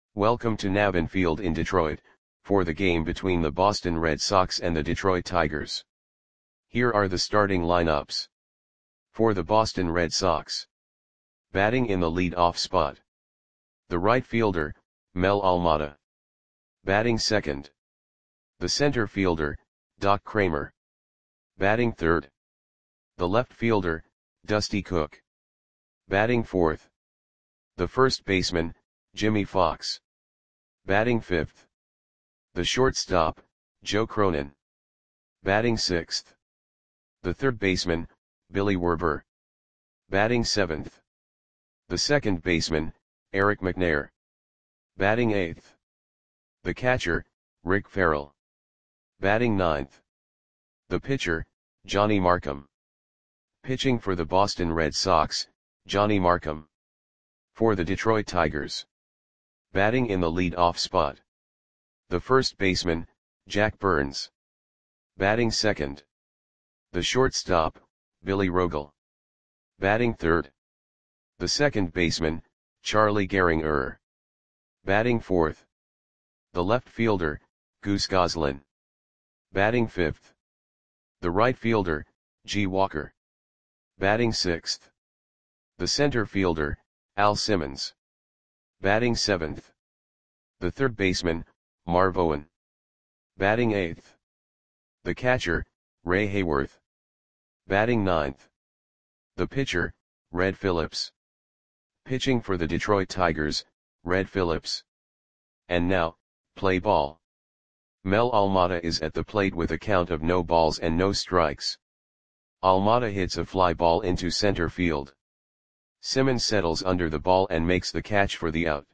Welcome to Navin Field in Detroit, for the game between the Boston Red Sox and the Detroit Tigers. Here are the starting lineups. For the Boston Red Sox. Batting in the lead-off spot. The right fielder, Mel Almada. Batting second. The center fielder, Doc Kramer. Batting third. The left fielder, Dusty Cook. Batting fourth. The first baseman, Jimmy Fox. Batting fifth. The shortstop, Joe Cronin. Batting sixth. The third baseman, Billy Werber. Batting seventh. The second baseman, Eric McNair. Batting eighth. The catcher, Rick Farrell. Batting ninth. The pitcher, Johnny Marcum. Pitching for the Boston Red Sox, Johnny Marcum. For the Detroit Tigers. Batting in the lead-off spot. The first baseman, Jack Burns. Batting second. The shortstop, Billy Rogel. Batting third. The second baseman, Charlie Gehringer. Batting fourth. The left fielder, Goose Goslin. Batting fifth. The right fielder, G. Walker. Batting sixth. The center fielder, Al Simmons. Batting seventh. The third baseman, Marv Owen. Batting eighth. The catcher, Ray Hayworth. Batting ninth. The pitcher, Red Phillips. Pitching for the Detroit Tigers, Red Phillips. And now, play ball. Mel Almada is at the plate with a count of no balls and no strikes. Almada hits a fly ball into center field. Simmons settles under the ball and makes the catch for the out.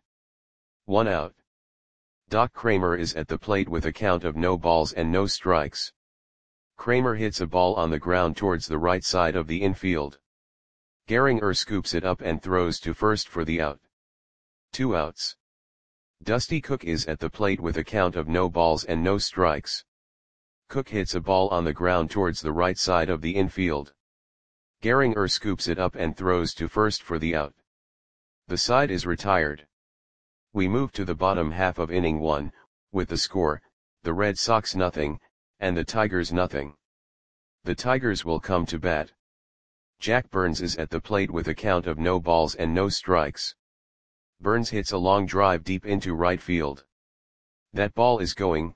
1 out. Doc Kramer is at the plate with a count of no balls and no strikes. Kramer hits a ball on the ground towards the right side of the infield. Gehringer scoops it up and throws to first for the out. 2 outs. Dusty Cook is at the plate with a count of no balls and no strikes. Cook hits a ball on the ground towards the right side of the infield. Gehringer scoops it up and throws to first for the out. The side is retired. We move to the bottom half of inning 1, with the score, the Red Sox 0, and the Tigers 0. The Tigers will come to bat. Jack Burns is at the plate with a count of no balls and no strikes. Burns hits a long drive deep into right field. That ball is gone.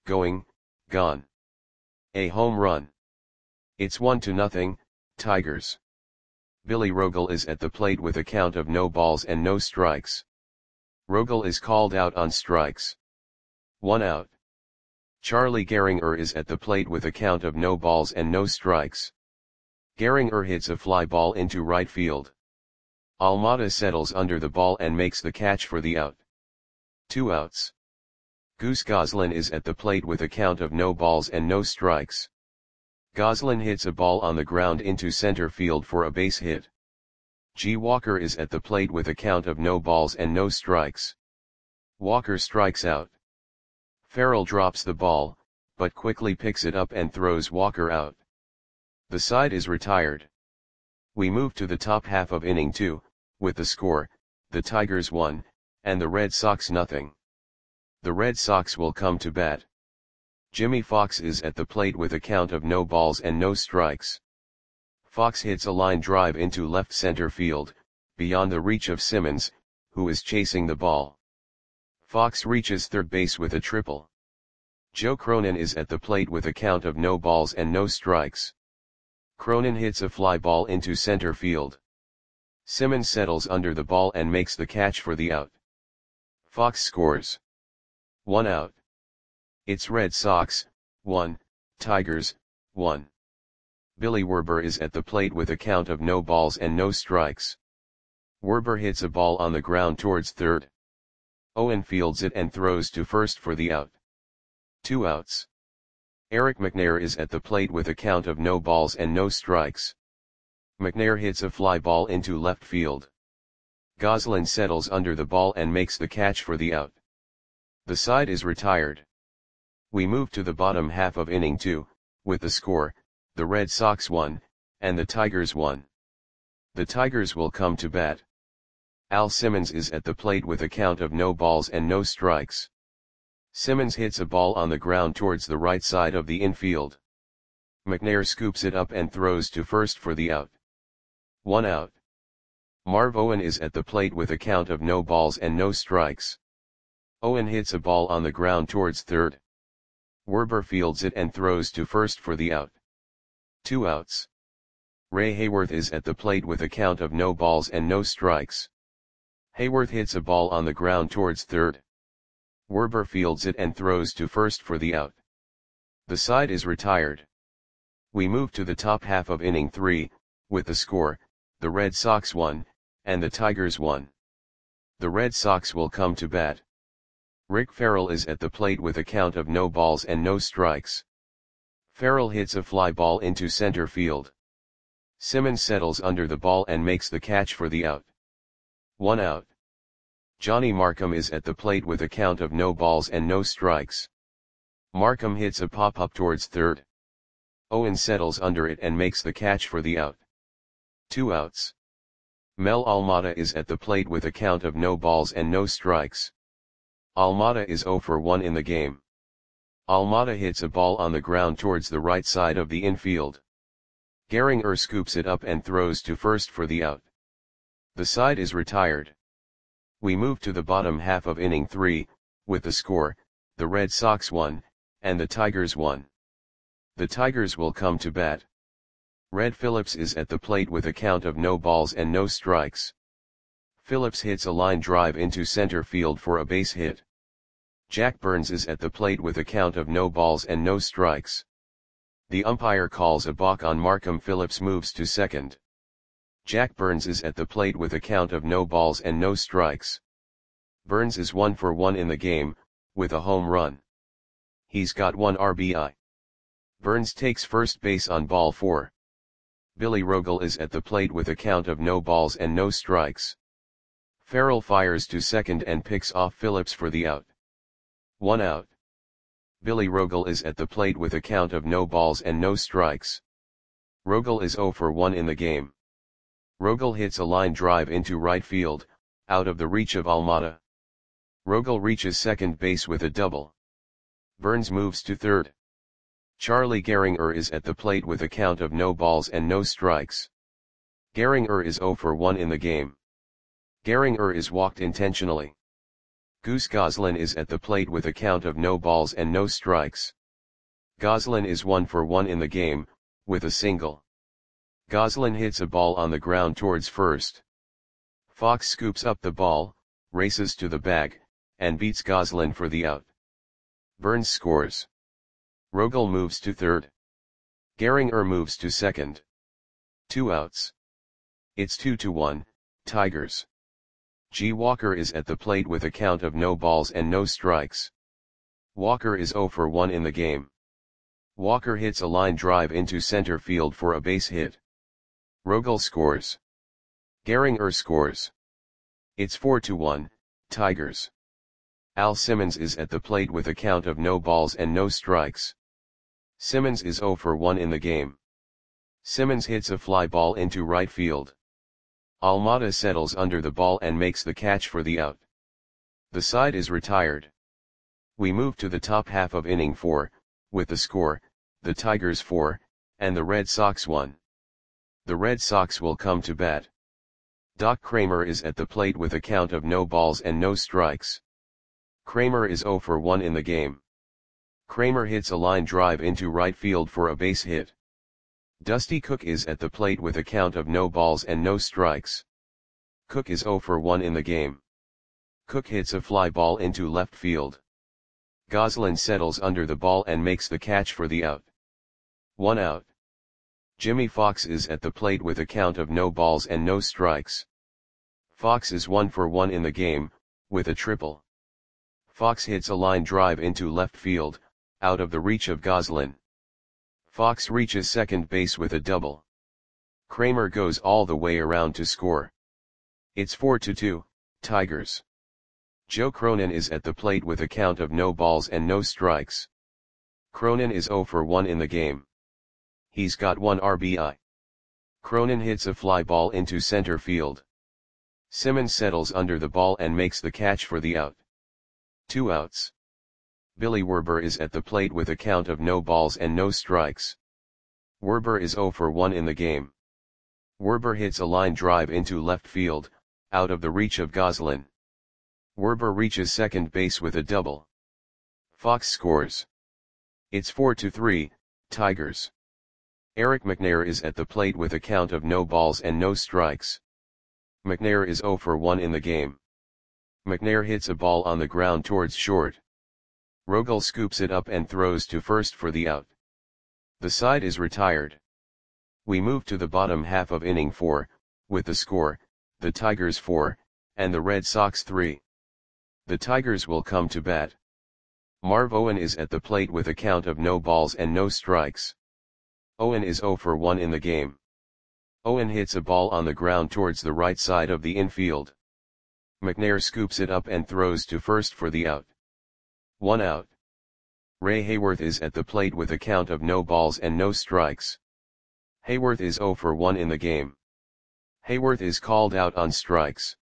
A home run. It's 1-0, Tigers. Billy Rogel is at the plate with a count of no balls and no strikes. Rogel is called out on strikes. 1 out. Charlie Gehringer is at the plate with a count of no balls and no strikes. Gehringer hits a fly ball into right field. Almada settles under the ball and makes the catch for the out. 2 outs. Goose Goslin is at the plate with a count of no balls and no strikes. Goslin hits a ball on the ground into center field for a base hit. G. Walker is at the plate with a count of no balls and no strikes. Walker strikes out. Farrell drops the ball, but quickly picks it up and throws Walker out. The side is retired. We move to the top half of inning 2, with the score, the Tigers 1, and the Red Sox 0. The Red Sox will come to bat. Jimmy Fox is at the plate with a count of no balls and no strikes. Fox hits a line drive into left center field, beyond the reach of Simmons, who is chasing the ball. Fox reaches third base with a triple. Joe Cronin is at the plate with a count of no balls and no strikes. Cronin hits a fly ball into center field. Simmons settles under the ball and makes the catch for the out. Fox scores. 1 out. It's Red Sox 1, Tigers 1. Billy Werber is at the plate with a count of no balls and no strikes. Werber hits a ball on the ground towards third. Owen fields it and throws to first for the out. 2 outs. Eric McNair is at the plate with a count of no balls and no strikes. McNair hits a fly ball into left field. Goslin settles under the ball and makes the catch for the out. The side is retired. We move to the bottom half of inning 2, with the score, the Red Sox 1, and the Tigers 1. The Tigers will come to bat. Al Simmons is at the plate with a count of no balls and no strikes. Simmons hits a ball on the ground towards the right side of the infield. McNair scoops it up and throws to first for the out. 1 out. Marv Owen is at the plate with a count of no balls and no strikes. Owen hits a ball on the ground towards third. Werber fields it and throws to first for the out. 2 outs. Ray Hayworth is at the plate with a count of no balls and no strikes. Hayworth hits a ball on the ground towards third. Werber fields it and throws to first for the out. The side is retired. We move to the top half of inning 3, with the score, the Red Sox 1, and the Tigers 1. The Red Sox will come to bat. Rick Farrell is at the plate with a count of no balls and no strikes. Farrell hits a fly ball into center field. Simmons settles under the ball and makes the catch for the out. 1 out. Johnny Markham is at the plate with a count of no balls and no strikes. Markham hits a pop-up towards third. Owen settles under it and makes the catch for the out. 2 outs. Mel Almada is at the plate with a count of no balls and no strikes. Almada is 0 for 1 in the game. Almada hits a ball on the ground towards the right side of the infield. Gehringer scoops it up and throws to first for the out. The side is retired. We move to the bottom half of inning 3, with the score, the Red Sox 1, and the Tigers 1. The Tigers will come to bat. Red Phillips is at the plate with a count of no balls and no strikes. Phillips hits a line drive into center field for a base hit. Jack Burns is at the plate with a count of no balls and no strikes. The umpire calls a balk on Markham. Phillips moves to second. Jack Burns is at the plate with a count of no balls and no strikes. Burns is 1 for 1 in the game, with a home run. He's got 1 RBI. Burns takes first base on ball 4. Billy Rogel is at the plate with a count of no balls and no strikes. Farrell fires to second and picks off Phillips for the out. 1 out. Billy Rogel is at the plate with a count of no balls and no strikes. Rogel is 0 for 1 in the game. Rogel hits a line drive into right field, out of the reach of Almada. Rogel reaches second base with a double. Burns moves to third. Charlie Gehringer is at the plate with a count of no balls and no strikes. Gehringer is 0 for 1 in the game. Gehringer is walked intentionally. Goose Goslin is at the plate with a count of no balls and no strikes. Goslin is 1 for 1 in the game, with a single. Goslin hits a ball on the ground towards first. Fox scoops up the ball, races to the bag, and beats Goslin for the out. Burns scores. Rogel moves to third. Gehringer moves to second. 2 outs. It's 2-1, Tigers. G. Walker is at the plate with a count of no balls and no strikes. Walker is 0 for 1 in the game. Walker hits a line drive into center field for a base hit. Rogel scores. Gehringer scores. It's 4-1, Tigers. Al Simmons is at the plate with a count of no balls and no strikes. Simmons is 0 for 1 in the game. Simmons hits a fly ball into right field. Almada settles under the ball and makes the catch for the out. The side is retired. We move to the top half of inning 4, with the score, the Tigers 4, and the Red Sox 1. The Red Sox will come to bat. Doc Kramer is at the plate with a count of no balls and no strikes. Kramer is 0 for 1 in the game. Kramer hits a line drive into right field for a base hit. Dusty Cook is at the plate with a count of no balls and no strikes. Cook is 0 for 1 in the game. Cook hits a fly ball into left field. Goslin settles under the ball and makes the catch for the out. 1 out. Jimmy Fox is at the plate with a count of no balls and no strikes. Fox is 1 for 1 in the game, with a triple. Fox hits a line drive into left field, out of the reach of Goslin. Fox reaches second base with a double. Kramer goes all the way around to score. It's 4-2, Tigers. Joe Cronin is at the plate with a count of no balls and no strikes. Cronin is 0 for 1 in the game. He's got 1 RBI. Cronin hits a fly ball into center field. Simmons settles under the ball and makes the catch for the out. 2 outs. Billy Werber is at the plate with a count of no balls and no strikes. Werber is 0 for 1 in the game. Werber hits a line drive into left field, out of the reach of Goslin. Werber reaches second base with a double. Fox scores. It's 4-3, Tigers. Eric McNair is at the plate with a count of no balls and no strikes. McNair is 0 for 1 in the game. McNair hits a ball on the ground towards short. Rogel scoops it up and throws to first for the out. The side is retired. We move to the bottom half of inning 4, with the score, the Tigers 4, and the Red Sox 3. The Tigers will come to bat. Marv Owen is at the plate with a count of no balls and no strikes. Owen is 0 for 1 in the game. Owen hits a ball on the ground towards the right side of the infield. McNair scoops it up and throws to first for the out. 1 out. Ray Hayworth is at the plate with a count of no balls and no strikes. Hayworth is 0 for 1 in the game. Hayworth is called out on strikes.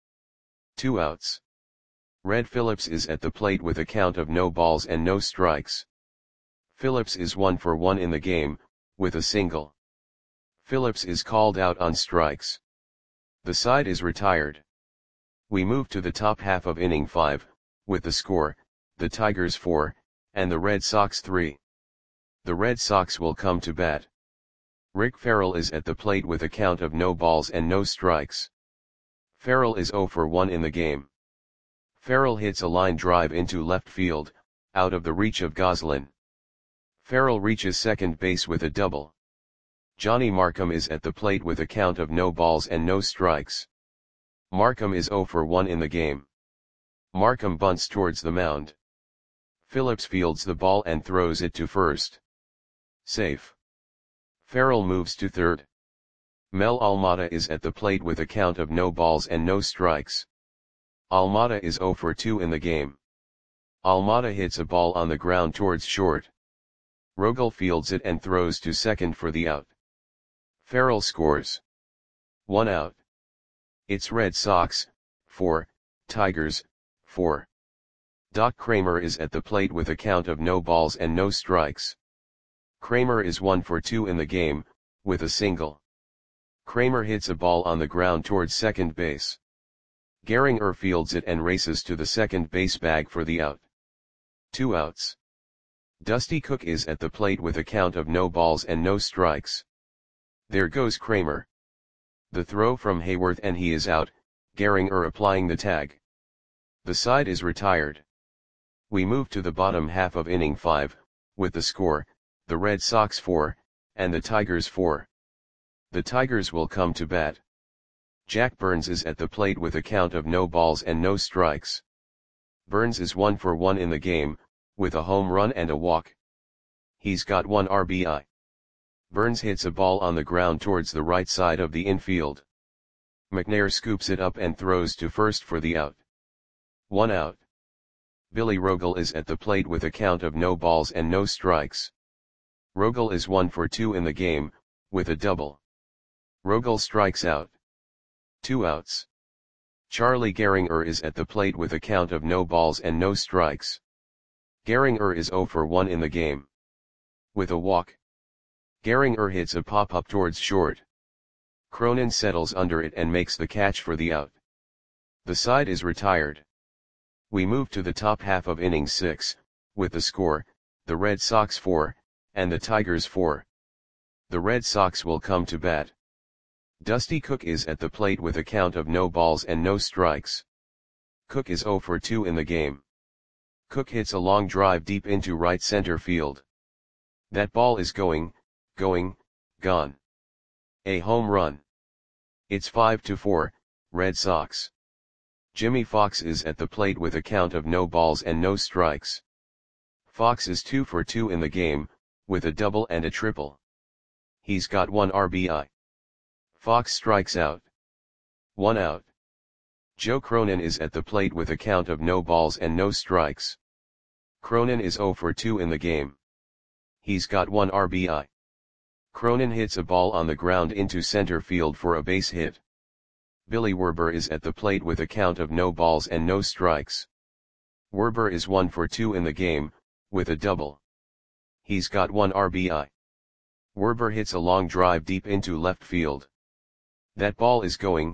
2 outs. Red Phillips is at the plate with a count of no balls and no strikes. Phillips is 1 for 1 in the game, with a single. Phillips is called out on strikes. The side is retired. We move to the top half of inning 5, with the score, the Tigers 4, and the Red Sox 3. The Red Sox will come to bat. Rick Farrell is at the plate with a count of no balls and no strikes. Farrell is 0 for 1 in the game. Farrell hits a line drive into left field, out of the reach of Goslin. Farrell reaches second base with a double. Johnny Markham is at the plate with a count of no balls and no strikes. Markham is 0 for 1 in the game. Markham bunts towards the mound. Phillips fields the ball and throws it to first. Safe. Farrell moves to third. Mel Almada is at the plate with a count of no balls and no strikes. Almada is 0 for 2 in the game. Almada hits a ball on the ground towards short. Rogel fields it and throws to second for the out. Farrell scores. 1 out. It's Red Sox, 4, Tigers, 4. Doc Kramer is at the plate with a count of no balls and no strikes. Kramer is 1 for 2 in the game, with a single. Kramer hits a ball on the ground towards second base. Gehringer fields it and races to the second base bag for the out. 2 outs. Dusty Cook is at the plate with a count of no balls and no strikes. There goes Kramer. The throw from Hayworth and he is out, Gehringer applying the tag. The side is retired. We move to the bottom half of inning 5, with the score, the Red Sox 4, and the Tigers 4. The Tigers will come to bat. Jack Burns is at the plate with a count of no balls and no strikes. Burns is 1 for 1 in the game, with a home run and a walk. He's got 1 RBI. Burns hits a ball on the ground towards the right side of the infield. McNair scoops it up and throws to first for the out. 1 out. Billy Rogel is at the plate with a count of no balls and no strikes. Rogel is 1 for 2 in the game, with a double. Rogel strikes out. 2 outs. Charlie Gehringer is at the plate with a count of no balls and no strikes. Gehringer is 0 for 1 in the game. With a walk. Gehringer hits a pop-up towards short. Cronin settles under it and makes the catch for the out. The side is retired. We move to the top half of inning 6, with the score, the Red Sox 4, and the Tigers 4. The Red Sox will come to bat. Dusty Cook is at the plate with a count of no balls and no strikes. Cook is 0 for 2 in the game. Cook hits a long drive deep into right center field. That ball is gone. A home run. It's 5-4, Red Sox. Jimmy Fox is at the plate with a count of no balls and no strikes. Fox is 2 for 2 in the game, with a double and a triple. He's got 1 RBI. Fox strikes out. 1 out. Joe Cronin is at the plate with a count of no balls and no strikes. Cronin is 0 for 2 in the game. He's got 1 RBI. Cronin hits a ball on the ground into center field for a base hit. Billy Werber is at the plate with a count of no balls and no strikes. Werber is 1 for 2 in the game, with a double. He's got 1 RBI. Werber hits a long drive deep into left field. That ball is going,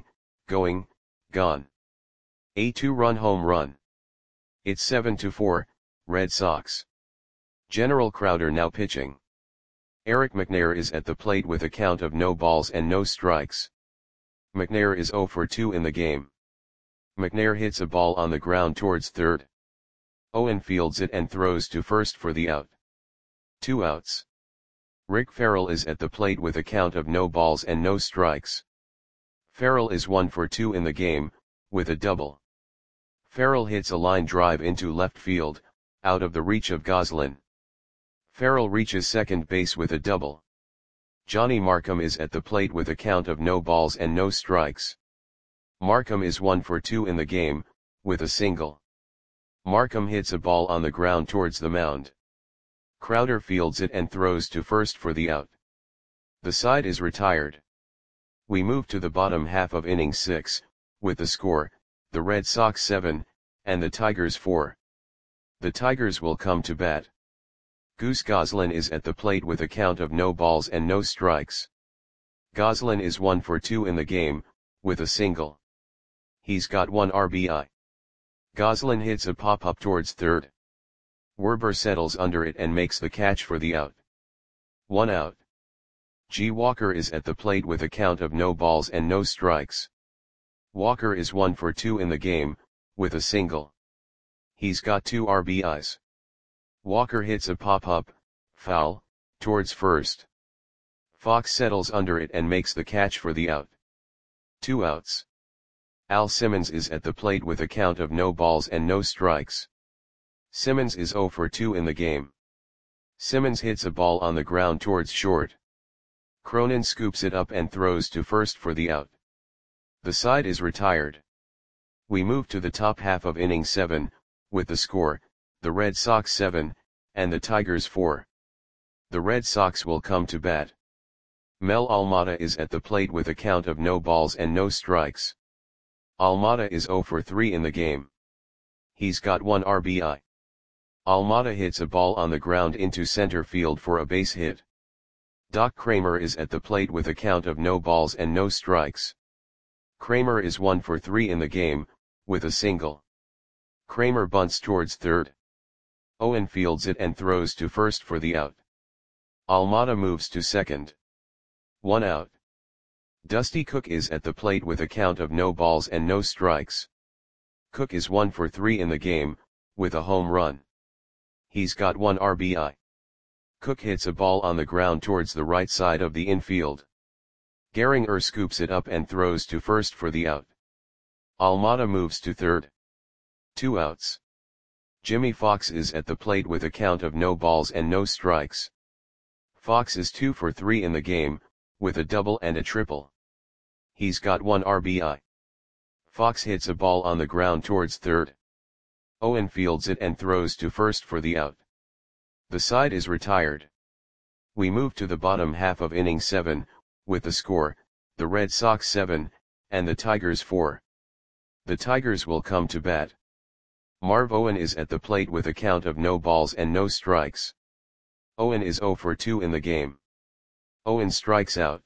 gone. A 2-run home run. It's 7-4, Red Sox. General Crowder now pitching. Eric McNair is at the plate with a count of no balls and no strikes. McNair is 0 for 2 in the game. McNair hits a ball on the ground towards third. Owen fields it and throws to first for the out. 2 outs. Rick Farrell is at the plate with a count of no balls and no strikes. Farrell is 1 for 2 in the game, with a double. Farrell hits a line drive into left field, out of the reach of Goslin. Farrell reaches second base with a double. Johnny Markham is at the plate with a count of no balls and no strikes. Markham is 1 for 2 in the game, with a single. Markham hits a ball on the ground towards the mound. Crowder fields it and throws to first for the out. The side is retired. We move to the bottom half of inning 6, with the score, the Red Sox 7, and the Tigers 4. The Tigers will come to bat. Goose Goslin is at the plate with a count of no balls and no strikes. Goslin is 1 for 2 in the game, with a single. He's got 1 RBI. Goslin hits a pop-up towards third. Werber settles under it and makes the catch for the out. 1 out. G. Walker is at the plate with a count of no balls and no strikes. Walker is 1 for 2 in the game, with a single. He's got 2 RBIs. Walker hits a pop-up, foul, towards first. Fox settles under it and makes the catch for the out. 2 outs. Al Simmons is at the plate with a count of no balls and no strikes. Simmons is 0 for 2 in the game. Simmons hits a ball on the ground towards short. Cronin scoops it up and throws to first for the out. The side is retired. We move to the top half of inning 7, with the score, the Red Sox 7, and the Tigers 4. The Red Sox will come to bat. Mel Almada is at the plate with a count of no balls and no strikes. Almada is 0 for 3 in the game. He's got 1 RBI. Almada hits a ball on the ground into center field for a base hit. Doc Kramer is at the plate with a count of no balls and no strikes. Kramer is 1 for 3 in the game, with a single. Kramer bunts towards third. Owen fields it and throws to first for the out. Almada moves to second. 1 out. Dusty Cook is at the plate with a count of no balls and no strikes. Cook is 1 for 3 in the game, with a home run. He's got 1 RBI. Cook hits a ball on the ground towards the right side of the infield. Gehringer scoops it up and throws to first for the out. Almada moves to third. 2 outs. Jimmy Fox is at the plate with a count of no balls and no strikes. Fox is 2 for 3 in the game, with a double and a triple. He's got 1 RBI. Fox hits a ball on the ground towards third. Owen fields it and throws to first for the out. The side is retired. We move to the bottom half of inning 7, with the score, the Red Sox 7, and the Tigers 4. The Tigers will come to bat. Marv Owen is at the plate with a count of no balls and no strikes. Owen is 0 for 2 in the game. Owen strikes out.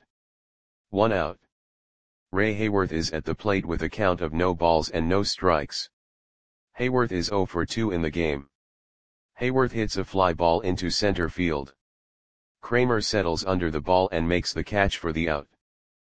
1 out. Ray Hayworth is at the plate with a count of no balls and no strikes. Hayworth is 0 for 2 in the game. Hayworth hits a fly ball into center field. Kramer settles under the ball and makes the catch for the out.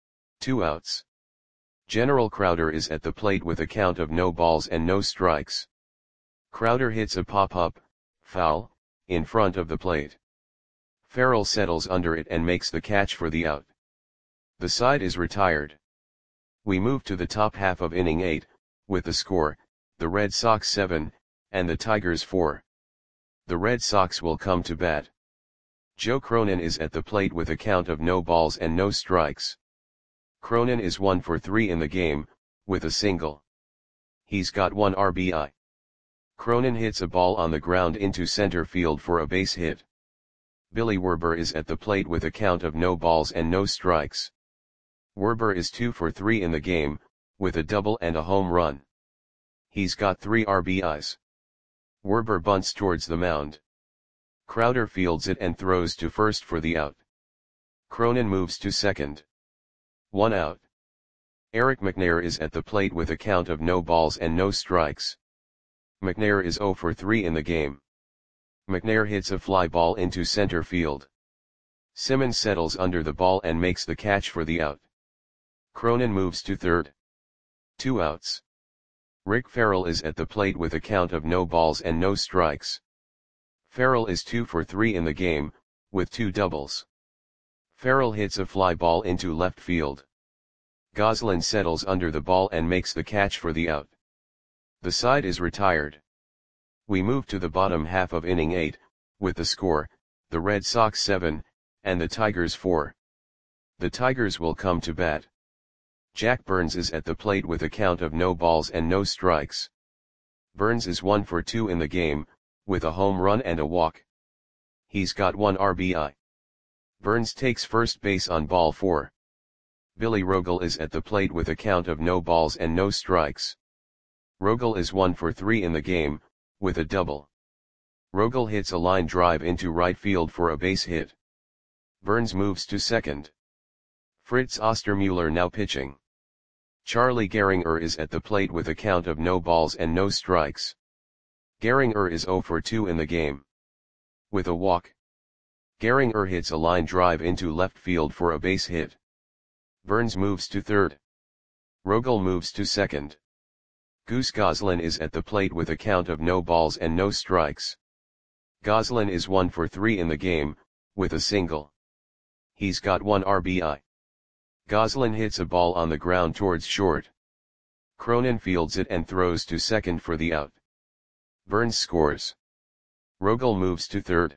2 outs. General Crowder is at the plate with a count of no balls and no strikes. Crowder hits a pop-up, foul, in front of the plate. Farrell settles under it and makes the catch for the out. The side is retired. We move to the top half of inning 8, with the score, the Red Sox 7, and the Tigers 4. The Red Sox will come to bat. Joe Cronin is at the plate with a count of no balls and no strikes. Cronin is 1 for 3 in the game, with a single. He's got 1 RBI. Cronin hits a ball on the ground into center field for a base hit. Billy Werber is at the plate with a count of no balls and no strikes. Werber is 2 for 3 in the game, with a double and a home run. He's got 3 RBIs. Werber bunts towards the mound. Crowder fields it and throws to first for the out. Cronin moves to second. 1 out. Eric McNair is at the plate with a count of no balls and no strikes. McNair is 0 for 3 in the game. McNair hits a fly ball into center field. Simmons settles under the ball and makes the catch for the out. Cronin moves to third. 2 outs. Rick Farrell is at the plate with a count of no balls and no strikes. Farrell is 2 for 3 in the game, with 2 doubles. Farrell hits a fly ball into left field. Goslin settles under the ball and makes the catch for the out. The side is retired. We move to the bottom half of inning 8, with the score, the Red Sox 7, and the Tigers 4. The Tigers will come to bat. Jack Burns is at the plate with a count of no balls and no strikes. Burns is 1 for 2 in the game, with a home run and a walk. He's got 1 RBI. Burns takes first base on ball 4. Billy Rogel is at the plate with a count of no balls and no strikes. Rogel is 1 for 3 in the game, with a double. Rogel hits a line drive into right field for a base hit. Burns moves to second. Fritz Ostermuller now pitching. Charlie Gehringer is at the plate with a count of no balls and no strikes. Gehringer is 0 for 2 in the game. With a walk. Gehringer hits a line drive into left field for a base hit. Burns moves to third. Rogel moves to second. Goose Goslin is at the plate with a count of no balls and no strikes. Goslin is 1 for 3 in the game, with a single. He's got 1 RBI. Goslin hits a ball on the ground towards short. Cronin fields it and throws to second for the out. Burns scores. Rogel moves to third.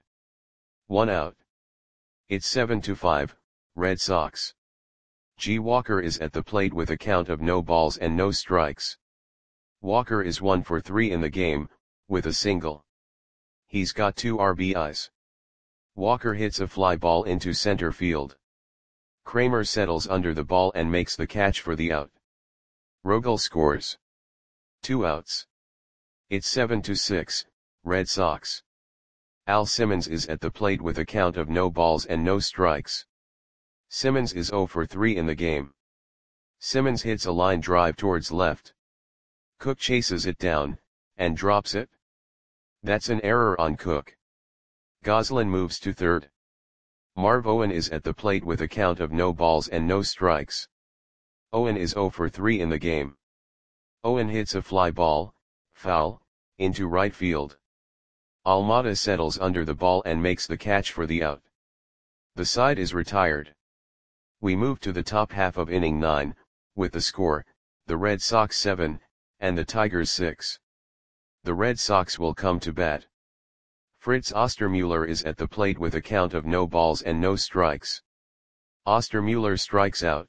1 out. It's 7-5, Red Sox. G. Walker is at the plate with a count of no balls and no strikes. Walker is 1 for 3 in the game, with a single. He's got 2 RBIs. Walker hits a fly ball into center field. Kramer settles under the ball and makes the catch for the out. Rogel scores. 2 outs. It's 7-6, Red Sox. Al Simmons is at the plate with a count of no balls and no strikes. Simmons is 0 for 3 in the game. Simmons hits a line drive towards left. Cook chases it down, and drops it. That's an error on Cook. Goslin moves to third. Marv Owen is at the plate with a count of no balls and no strikes. Owen is 0 for 3 in the game. Owen hits a fly ball, foul, into right field. Almada settles under the ball and makes the catch for the out. The side is retired. We move to the top half of inning 9, with the score, the Red Sox 7, and the Tigers 6. The Red Sox will come to bat. Fritz Ostermuller is at the plate with a count of no balls and no strikes. Ostermuller strikes out.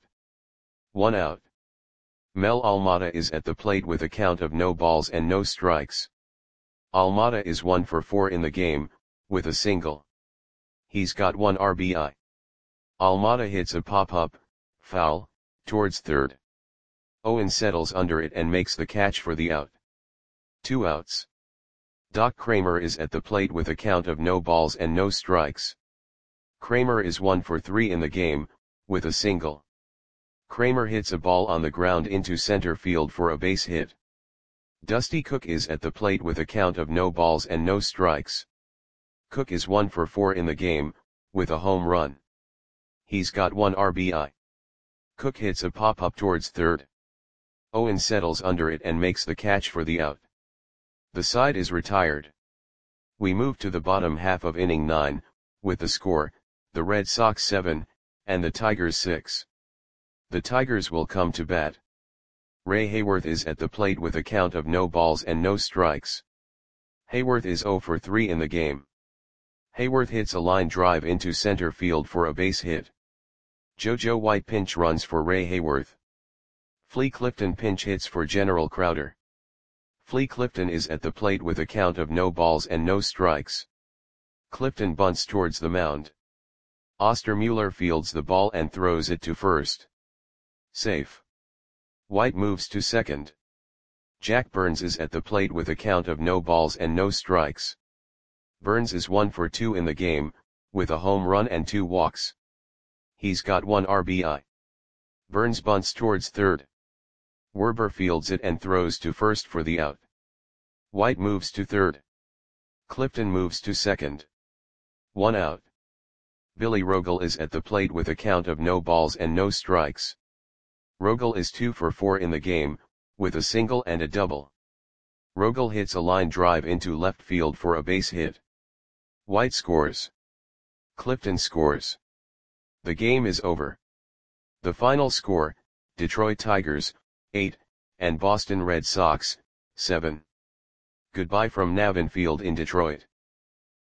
1 out. Mel Almada is at the plate with a count of no balls and no strikes. Almada is 1 for 4 in the game, with a single. He's got 1 RBI. Almada hits a pop-up, foul, towards third. Owen settles under it and makes the catch for the out. 2 outs. Doc Kramer is at the plate with a count of no balls and no strikes. Kramer is 1 for 3 in the game, with a single. Kramer hits a ball on the ground into center field for a base hit. Dusty Cook is at the plate with a count of no balls and no strikes. Cook is 1 for 4 in the game, with a home run. He's got 1 RBI. Cook hits a pop-up towards third. Owen settles under it and makes the catch for the out. The side is retired. We move to the bottom half of inning 9, with the score, the Red Sox 7, and the Tigers 6. The Tigers will come to bat. Ray Hayworth is at the plate with a count of no balls and no strikes. Hayworth is 0 for 3 in the game. Hayworth hits a line drive into center field for a base hit. JoJo White pinch runs for Ray Hayworth. Flea Clifton pinch hits for General Crowder. Flea Clifton is at the plate with a count of no balls and no strikes. Clifton bunts towards the mound. Ostermuller fields the ball and throws it to first. Safe. White moves to second. Jack Burns is at the plate with a count of no balls and no strikes. Burns is 1 for 2 in the game, with a home run and 2 walks. He's got 1 RBI. Burns bunts towards third. Werber fields it and throws to first for the out. White moves to third. Clifton moves to second. 1 out. Billy Rogel is at the plate with a count of no balls and no strikes. Rogel is 2 for 4 in the game, with a single and a double. Rogel hits a line drive into left field for a base hit. White scores. Clifton scores. The game is over. The final score, Detroit Tigers, 8, and Boston Red Sox, 7. Goodbye from Navin Field in Detroit.